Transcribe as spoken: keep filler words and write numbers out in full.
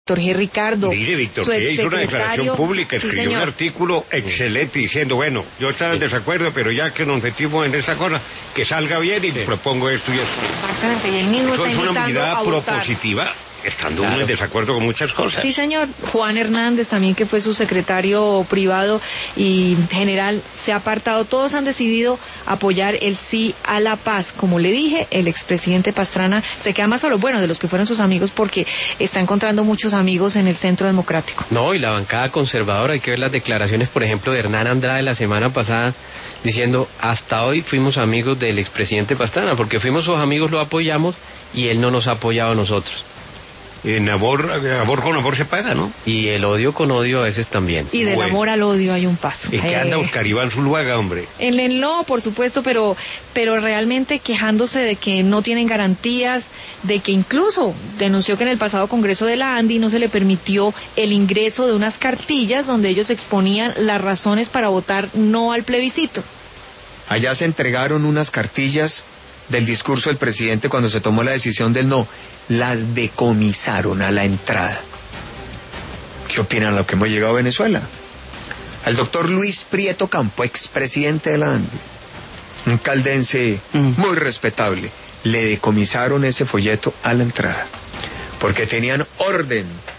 Víctor G. Ricardo, Mire, Víctor su G. hizo una declaración exsecretario. pública, Sí, escribió un señor. artículo excelente diciendo, bueno, yo estaba en desacuerdo, pero ya que nos metimos en esta cosa, que salga bien y Sí. propongo esto y esto. Exactamente, y él mismo Eso está es una invitando medida a votar. propositiva, estando Claro. uno en desacuerdo con muchas cosas. Sí, señor. Juan Hernández también, que fue su secretario privado y general, se ha apartado. Todos han decidido apoyar el sí a la paz. Como le dije, el expresidente Pastrana se queda más solo, bueno, de los que fueron sus amigos, porque está encontrando muchos amigos en el Centro Democrático. No, y la bancada conservadora, hay que ver las declaraciones, por ejemplo, de Hernán Andrade la semana pasada, diciendo, hasta hoy fuimos amigos del expresidente Pastrana, porque fuimos sus amigos, lo apoyamos, y él no nos ha apoyado a nosotros. En amor, amor con amor se paga, ¿no? Y el odio con odio a veces también. Y del Bueno. amor al odio hay un paso. ¿Y qué anda Eh, Oscar Iván Zuluaga, hombre? En el no, por supuesto, pero, pero realmente quejándose de que no tienen garantías, de que incluso denunció que en el pasado Congreso de la ANDI no se le permitió el ingreso de unas cartillas donde ellos exponían las razones para votar no al plebiscito. Allá se entregaron unas cartillas del discurso del presidente cuando se tomó la decisión del no. Las decomisaron a la entrada. ¿Qué opinan de lo que hemos llegado a Venezuela? Al doctor Luis Prieto Campo, expresidente de la ANDI, un caldense muy respetable, le decomisaron ese folleto a la entrada, porque tenían orden